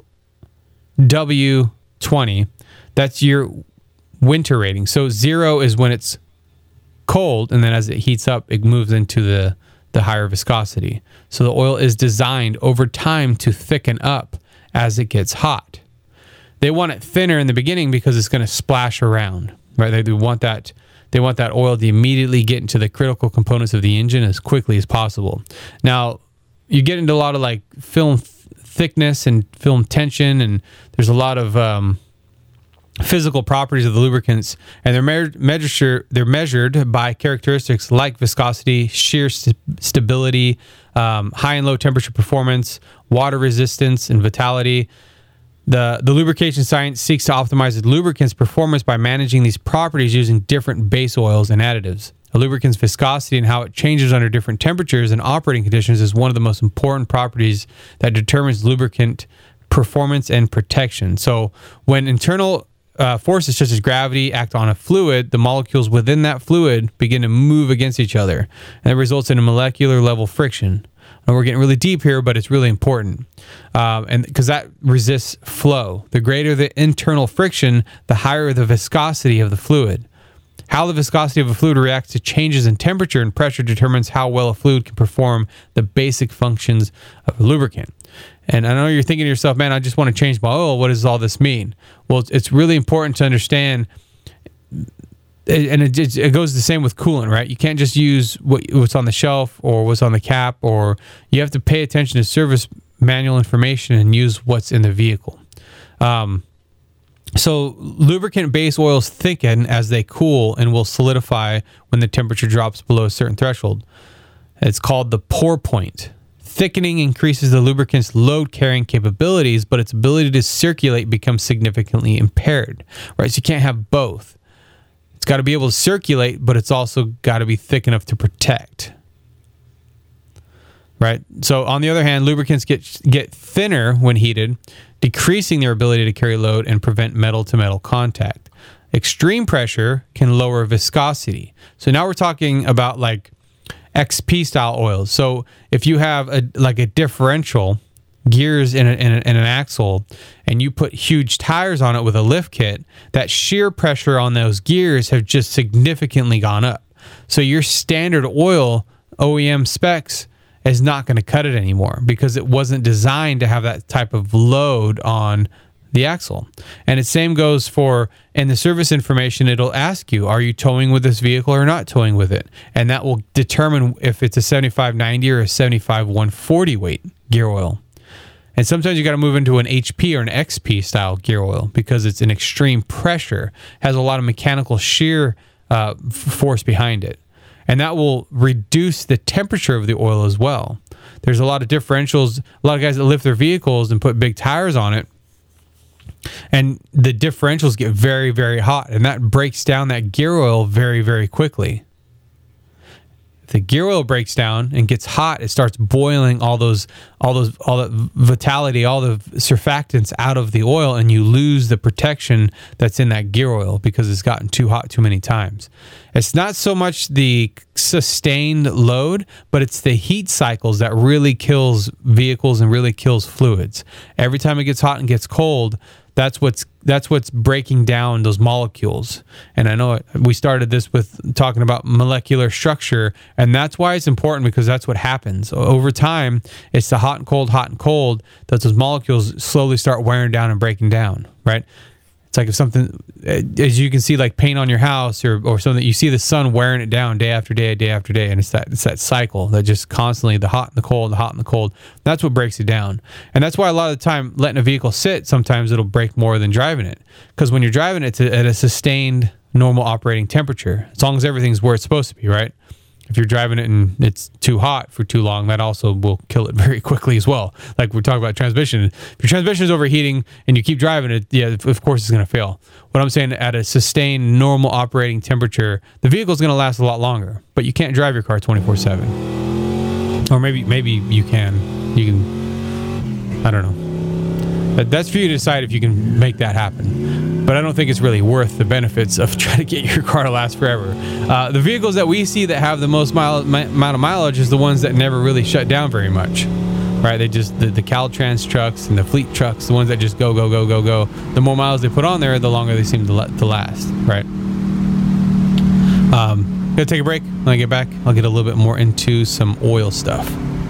0W20, that's your winter rating. So 0 is when it's cold, and then as it heats up, it moves into the higher viscosity. So the oil is designed over time to thicken up as it gets hot. They want it thinner in the beginning because it's going to splash around, right? They want that oil to immediately get into the critical components of the engine as quickly as possible. Now, you get into a lot of like film thickness and film tension, and there's a lot of physical properties of the lubricants, and they're measured by characteristics like viscosity, shear stability, high and low temperature performance, water resistance, and vitality. The lubrication science seeks to optimize the lubricant's performance by managing these properties using different base oils and additives. A lubricant's viscosity and how it changes under different temperatures and operating conditions is one of the most important properties that determines lubricant performance and protection. So when internal forces such as gravity act on a fluid, the molecules within that fluid begin to move against each other, and it results in a molecular level friction. And we're getting really deep here, but it's really important, and because that resists flow. The greater the internal friction, the higher the viscosity of the fluid. How the viscosity of a fluid reacts to changes in temperature and pressure determines how well a fluid can perform the basic functions of a lubricant. And I know you're thinking to yourself, man, I just want to change my oil. What does all this mean? Well, it's really important to understand, and it goes the same with coolant, right? You can't just use what's on the shelf or what's on the cap, or you have to pay attention to service manual information and use what's in the vehicle. So lubricant base oils thicken as they cool and will solidify when the temperature drops below a certain threshold. It's called the pour point. Thickening increases the lubricant's load-carrying capabilities, but its ability to circulate becomes significantly impaired, right? So you can't have both. It's got to be able to circulate, but it's also got to be thick enough to protect, right? So on the other hand, lubricants get thinner when heated, decreasing their ability to carry load and prevent metal-to-metal contact. Extreme pressure can lower viscosity. So now we're talking about like XP style oils. So if you have a differential gears in an axle and you put huge tires on it with a lift kit, that shear pressure on those gears have just significantly gone up. So your standard oil OEM specs is not going to cut it anymore because it wasn't designed to have that type of load on the axle. And the same goes for, in the service information, it'll ask you, are you towing with this vehicle or not towing with it? And that will determine if it's a 75/90 or a 75/140 weight gear oil. And sometimes you got to move into an HP or an XP style gear oil because it's an extreme pressure, has a lot of mechanical shear force behind it. And that will reduce the temperature of the oil as well. There's a lot of differentials, a lot of guys that lift their vehicles and put big tires on it, and the differentials get very, very hot, and that breaks down that gear oil very, very quickly. If the gear oil breaks down and gets hot, it starts boiling all that vitality, all the surfactants out of the oil, and you lose the protection that's in that gear oil because it's gotten too hot too many times. It's not so much the sustained load, but it's the heat cycles that really kills vehicles and really kills fluids. Every time it gets hot and gets cold, that's what's breaking down those molecules. And I know we started this with talking about molecular structure, and that's why it's important, because that's what happens. Over time, it's the hot and cold that those molecules slowly start wearing down and breaking down, right? It's like if something, as you can see, like paint on your house or something, you see the sun wearing it down day after day, and it's that cycle that just constantly, the hot and the cold, the hot and the cold. That's what breaks it down. And that's why a lot of the time letting a vehicle sit, sometimes it'll break more than driving it. Because when you're driving it at a sustained normal operating temperature, as long as everything's where it's supposed to be, right? If you're driving it and it's too hot for too long, that also will kill it very quickly as well. Like we're talking about transmission. If your transmission is overheating and you keep driving it, yeah, of course it's going to fail. What I'm saying, at a sustained normal operating temperature, the vehicle is going to last a lot longer. But you can't drive your car 24/7. Or maybe you can. You can. I don't know. That's for you to decide if you can make that happen. But I don't think it's really worth the benefits of trying to get your car to last forever. The vehicles that we see that have the most amount of mileage is the ones that never really shut down very much. Right? They just, the Caltrans trucks and the fleet trucks, the ones that just go. The more miles they put on there, the longer they seem to last. Right? Gonna take a break. When I get back, I'll get a little bit more into some oil stuff.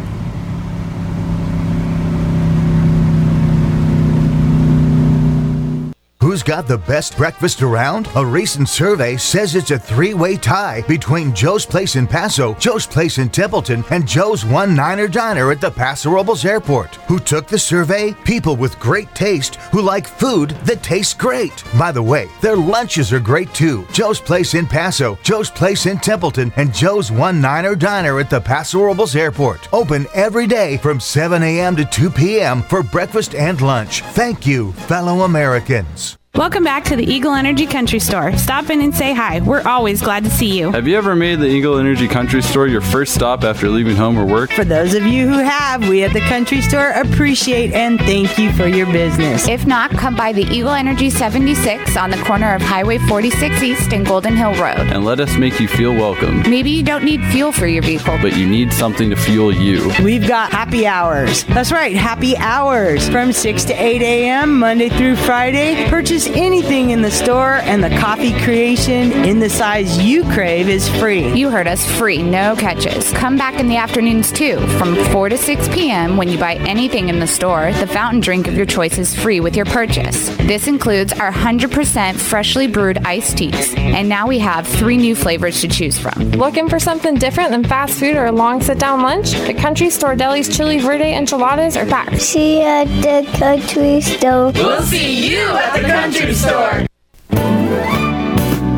Who's got the best breakfast around? A recent survey says it's a three-way tie between Joe's Place in Paso, Joe's Place in Templeton, and Joe's One Niner Diner at the Paso Robles Airport. Who took the survey? People with great taste who like food that tastes great. By the way, their lunches are great too. Joe's Place in Paso, Joe's Place in Templeton, and Joe's One Niner Diner at the Paso Robles Airport. Open every day from 7 a.m. to 2 p.m. for breakfast and lunch. Thank you, fellow Americans. Welcome back to the Eagle Energy Country Store. Stop in and say hi. We're always glad to see you. Have you ever made the Eagle Energy Country Store your first stop after leaving home or work? For those of you who have, we at the Country Store appreciate and thank you for your business. If not, come by the Eagle Energy 76 on the corner of Highway 46 East and Golden Hill Road. And let us make you feel welcome. Maybe you don't need fuel for your vehicle, but you need something to fuel you. We've got happy hours. That's right, happy hours. From 6 to 8 a.m. Monday through Friday. Purchase anything in the store, and the coffee creation in the size you crave is free. You heard us, free, no catches. Come back in the afternoons too, from 4 to 6 p.m. When you buy anything in the store, the fountain drink of your choice is free with your purchase. This includes our 100% freshly brewed iced teas, and now we have 3 new flavors to choose from. Looking for something different than fast food or a long sit-down lunch? The Country Store Deli's Chili Verde enchiladas are back. See you at the Country Store. We'll see you at the Country Store.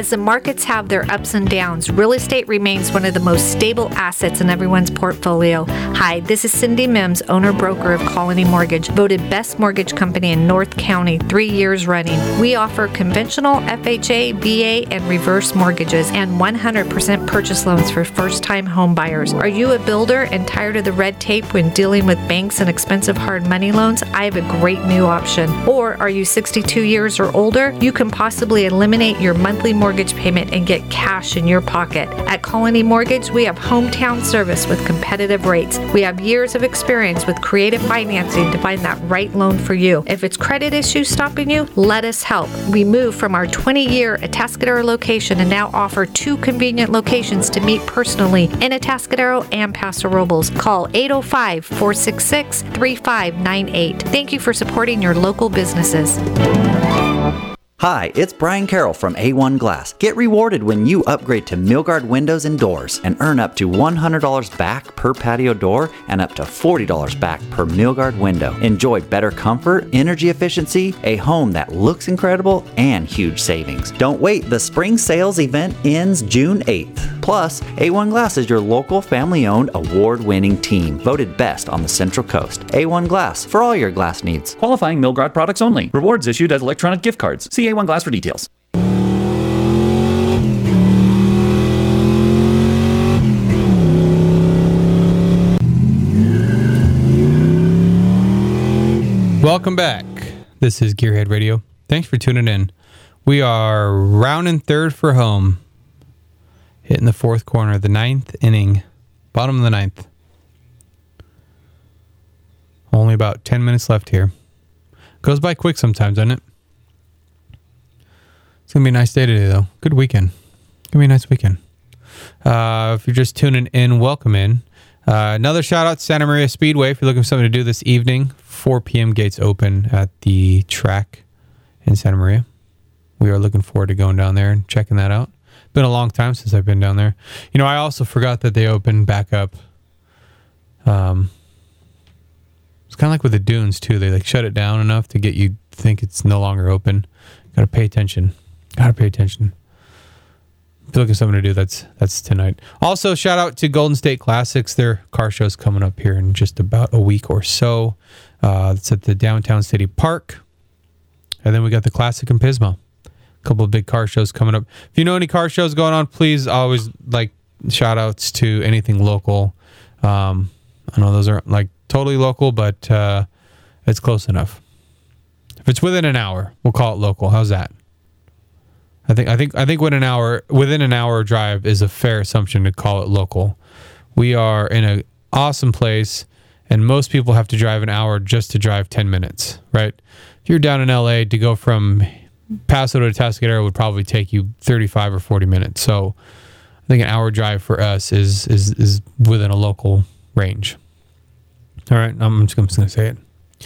As the markets have their ups and downs, real estate remains one of the most stable assets in everyone's portfolio. Hi, this is Cindy Mims, owner-broker of Colony Mortgage, voted best mortgage company in North County 3 years running. We offer conventional FHA, VA, and reverse mortgages and 100% purchase loans for first-time home buyers. Are you a builder and tired of the red tape when dealing with banks and expensive hard money loans? I have a great new option. Or are you 62 years or older? You can possibly eliminate your monthly mortgage payment and get cash in your pocket. At Colony Mortgage, we have hometown service with competitive rates. We have years of experience with creative financing to find that right loan for you. If it's credit issues stopping you, let us help. We moved from our 20-year Atascadero location and now offer 2 convenient locations to meet personally in Atascadero and Paso Robles. Call 805-466-3598. Thank you for supporting your local businesses. Hi, it's Brian Carroll from A1 Glass. Get rewarded when you upgrade to Milgard windows and doors and earn up to $100 back per patio door and up to $40 back per Milgard window. Enjoy better comfort, energy efficiency, a home that looks incredible, and huge savings. Don't wait, the spring sales event ends June 8th. Plus, A1 Glass is your local family-owned award-winning team, voted best on the Central Coast. A1 Glass, for all your glass needs. Qualifying Milgard products only. Rewards issued as electronic gift cards. See A1 Glass for details. Welcome back. This is Gearhead Radio. Thanks for tuning in. We are rounding third for home. Hitting the fourth corner, the 9th inning. Bottom of the 9th. Only about 10 minutes left here. Goes by quick sometimes, doesn't it? It's going to be a nice day today, though. Good weekend. It's going to be a nice weekend. If you're just tuning in, welcome in. Another shout out to Santa Maria Speedway. If you're looking for something to do this evening, 4 p.m. gates open at the track in Santa Maria. We are looking forward to going down there and checking that out. Been a long time since I've been down there. You know, I also forgot that they opened back up. It's kind of like with the dunes too. They like shut it down enough to get you to think it's no longer open. Got to pay attention. If you're looking for something to do, that's tonight. Also, shout out to Golden State Classics. Their car show's coming up here in just about a week or so. It's at the Downtown City Park. And then we got the Classic in Pismo. A couple of big car shows coming up. If you know any car shows going on, please always like shout outs to anything local. I know those aren't like totally local, but it's close enough. If it's within an hour, we'll call it local. How's that? I think within an hour drive is a fair assumption to call it local. We are in an awesome place, and most people have to drive an hour just to drive 10 minutes, right? If you're down in LA, to go from Paso to Atascadero would probably take you 35 or 40 minutes. So I think an hour drive for us is within a local range. All right, I'm just going to say it.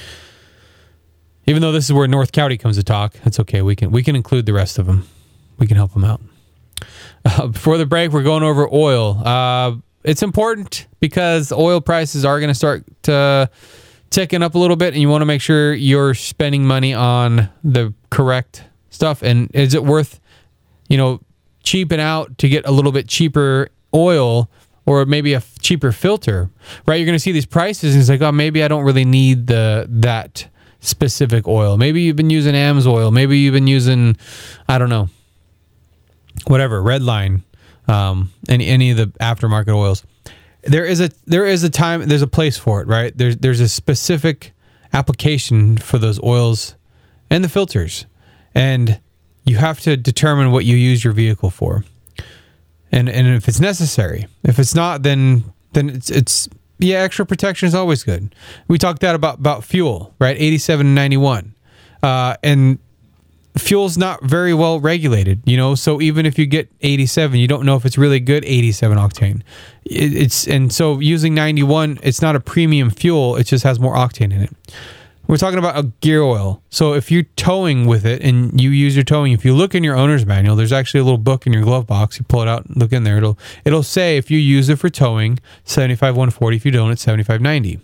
Even though this is where North County comes to talk, that's okay. We can include the rest of them. We can help them out. Before the break, we're going over oil. It's important because oil prices are going to start ticking up a little bit, and you want to make sure you're spending money on the correct stuff. And is it worth, cheaping out to get a little bit cheaper oil or maybe a cheaper filter, right? You're going to see these prices, and it's like, oh, maybe I don't really need that specific oil. Maybe you've been using AMS oil. Maybe you've been using, I don't know, whatever, Redline, any of the aftermarket oils. There is a time, there's a place for it, right? There's a specific application for those oils and the filters, and you have to determine what you use your vehicle for, and if it's necessary. If it's not, then it's extra protection is always good. We talked about fuel, right? 87 and 91, and fuel's not very well regulated, so even if you get 87, you don't know if it's really good 87 octane. And so using 91, it's not a premium fuel, it just has more octane in it. We're talking about a gear oil. So if you're towing with it and you use your towing, if you look in your owner's manual, there's actually a little book in your glove box. You pull it out and look in there. It'll say if you use it for towing, 75-140. If you don't, it's 75-90.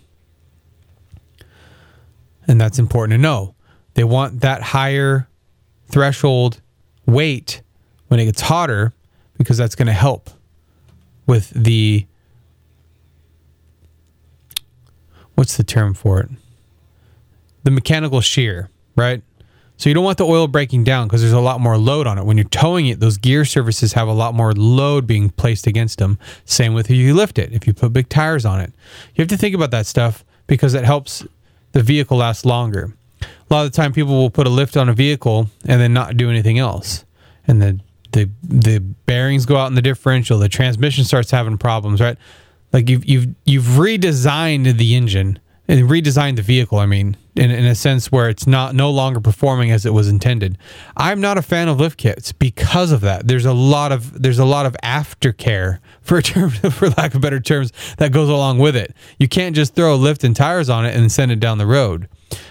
And that's important to know. They want that higher threshold weight when it gets hotter, because that's going to help with the, what's the term for it? The mechanical shear, right? So you don't want the oil breaking down because there's a lot more load on it. When you're towing it, those gear surfaces have a lot more load being placed against them. Same with if you lift it, if you put big tires on it. You have to think about that stuff because it helps the vehicle last longer. A lot of the time people will put a lift on a vehicle and then not do anything else. And the bearings go out in the differential, the transmission starts having problems, right? Like you've redesigned the engine and redesigned the vehicle, I mean, in a sense where it's no longer performing as it was intended. I'm not a fan of lift kits because of that. There's a lot of aftercare, for lack of better terms, that goes along with it. You can't just throw a lift and tires on it and send it down the road.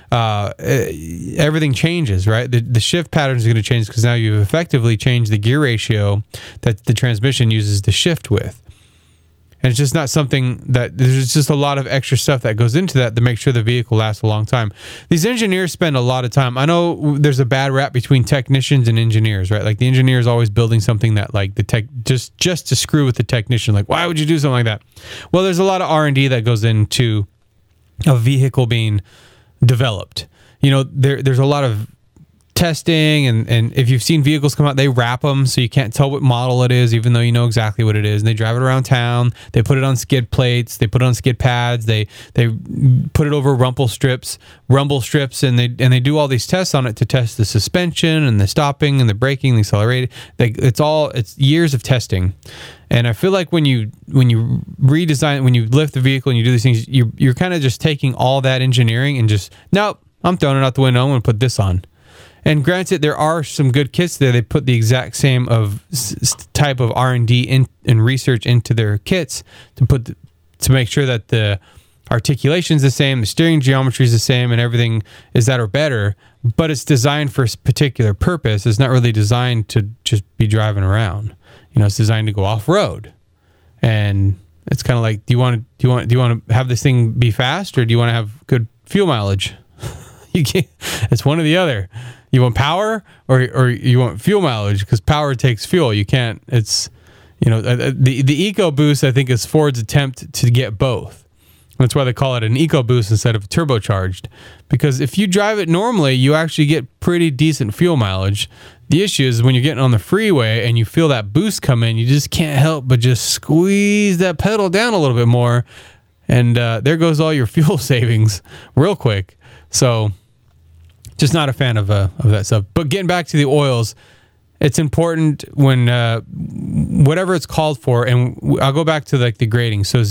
Everything changes, right? The shift pattern is going to change because now you've effectively changed the gear ratio that the transmission uses to shift with. And it's just not something that, there's just a lot of extra stuff that goes into that to make sure the vehicle lasts a long time. These engineers spend a lot of time. I know there's a bad rap between technicians and engineers, right? Like the engineer is always building something that like the tech, just to screw with the technician. Like, why would you do something like that? Well, there's a lot of R&D that goes into a vehicle being developed. You know, there's a lot of testing, and if you've seen vehicles come out, they wrap them so you can't tell what model it is, even though you know exactly what it is. And they drive it around town. They put it on skid plates. They put it on skid pads. They put it over rumble strips, and they do all these tests on it to test the suspension and the stopping and the braking, the accelerating. It's years of testing. And I feel like when you redesign, when you lift the vehicle and you do these things, you're kind of just taking all that engineering and just, nope, I'm throwing it out the window. I'm going to put this on. And granted, there are some good kits there. They put the exact same type of R&D and research into their kits to make sure that the articulation is the same, the steering geometry is the same, and everything is that or better. But it's designed for a particular purpose. It's not really designed to just be driving around. You know, it's designed to go off road. And it's kind of like, do you want to have this thing be fast, or do you want to have good fuel mileage? You can't. It's one or the other. You want power or you want fuel mileage, because power takes fuel. You can't. It's, you know, the EcoBoost, I think, is Ford's attempt to get both. That's why they call it an EcoBoost instead of turbocharged, because if you drive it normally, you actually get pretty decent fuel mileage. The issue is when you're getting on the freeway and you feel that boost come in, you just can't help but just squeeze that pedal down a little bit more, and there goes all your fuel savings real quick. So, just not a fan of that stuff. But getting back to the oils, it's important when whatever it's called for, and I'll go back to like the grading. So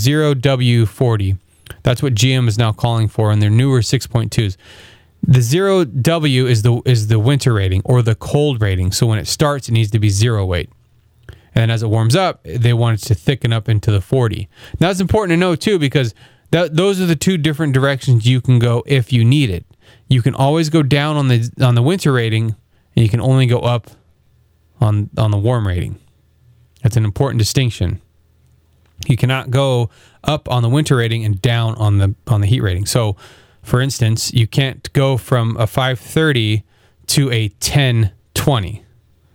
0W40, that's what GM is now calling for in their newer 6.2s. The 0W is the winter rating or the cold rating. So when it starts, it needs to be 0 weight. And as it warms up, they want it to thicken up into the 40. Now it's important to know too, because those are the two different directions you can go if you need it. You can always go down on the winter rating, and you can only go up on the warm rating. That's an important distinction. You cannot go up on the winter rating and down on the heat rating. So, for instance, you can't go from a 530 to a 1020.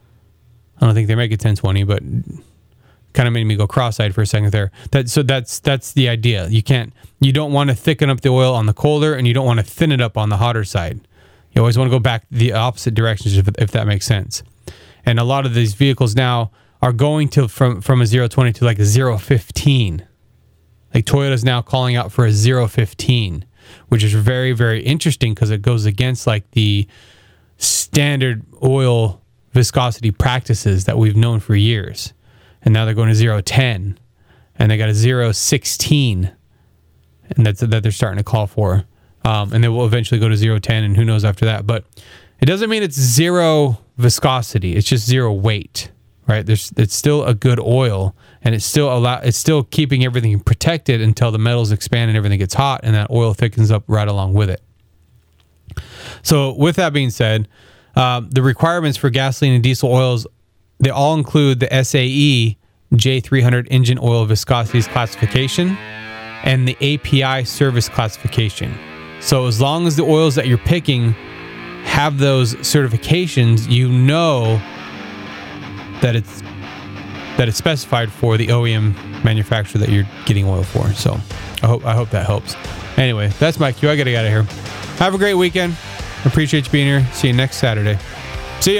I don't think they make it 1020, but kind of made me go cross-eyed for a second there. That's the idea. You don't want to thicken up the oil on the colder, and you don't want to thin it up on the hotter side. You always want to go back the opposite directions, if that makes sense. And a lot of these vehicles now are going to from a 020 to like a 015. Like Toyota's now calling out for a 015, which is very, very interesting because it goes against like the standard oil viscosity practices that we've known for years. And now they're going to 010, and they got a 016, and that they're starting to call for. And they will eventually go to 010, and who knows after that. But it doesn't mean it's zero viscosity. It's just zero weight, right? It's still a good oil, and it's still keeping everything protected until the metals expand and everything gets hot, and that oil thickens up right along with it. So with that being said, the requirements for gasoline and diesel oils, they all include the SAE J300 engine oil viscosities classification and the API service classification. So as long as the oils that you're picking have those certifications, you know that it's specified for the OEM manufacturer that you're getting oil for. So I hope that helps. Anyway, that's my cue. I got to get out of here. Have a great weekend. Appreciate you being here. See you next Saturday. See ya.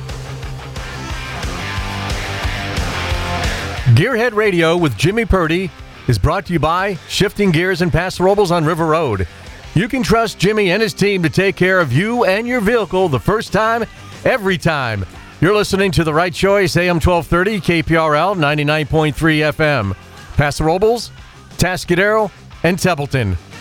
Gearhead Radio with Jimmy Purdy is brought to you by Shifting Gears in Paso Robles on River Road. You can trust Jimmy and his team to take care of you and your vehicle the first time, every time. You're listening to The Right Choice, AM 1230, KPRL 99.3 FM. Paso Robles, Tascadero, and Templeton.